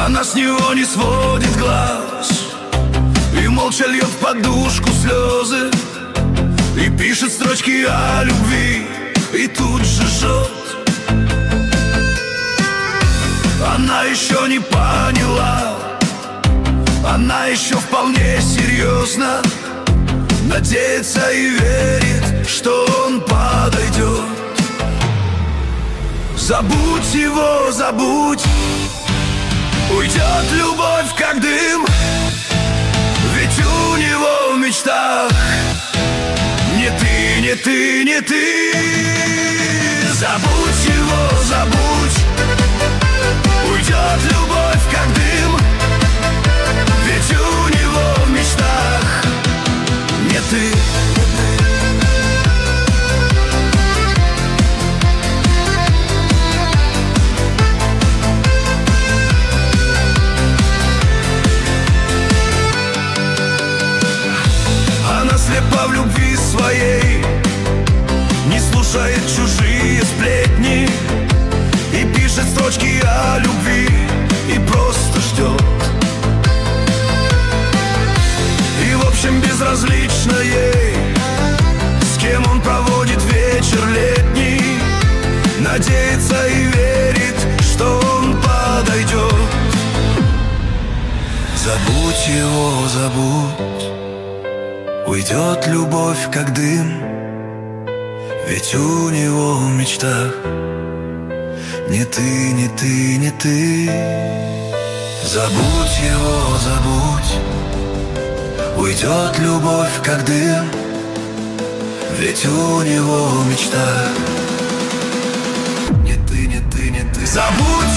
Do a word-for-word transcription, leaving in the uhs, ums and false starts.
Она с него не сводит глаз и молча льет в подушку слезы, и пишет строчки о любви, и тут же жжет. Она еще не поняла, она еще вполне серьезно надеется и верит, что он подойдет. Забудь его, забудь, уйдет любовь как дым, ведь у него в мечтах не ты, не ты, не ты. Забудь его, забудь, уйдет любовь как дым, ведь у него в мечтах не ты. Она слепа в любви своей, не слушает чужие сплетни, и пишет строчки о любви, и просто ждет. И в общем безразлично ей, с кем он проводит вечер летний, надеется и верит, что он подойдет. Забудь его, забудь, уйдет любовь как дым, ведь у него в мечтах не ты, не ты, не ты. Забудь его, забудь, уйдет любовь как дым, ведь у него в мечтах не ты, не ты, не ты. Забудь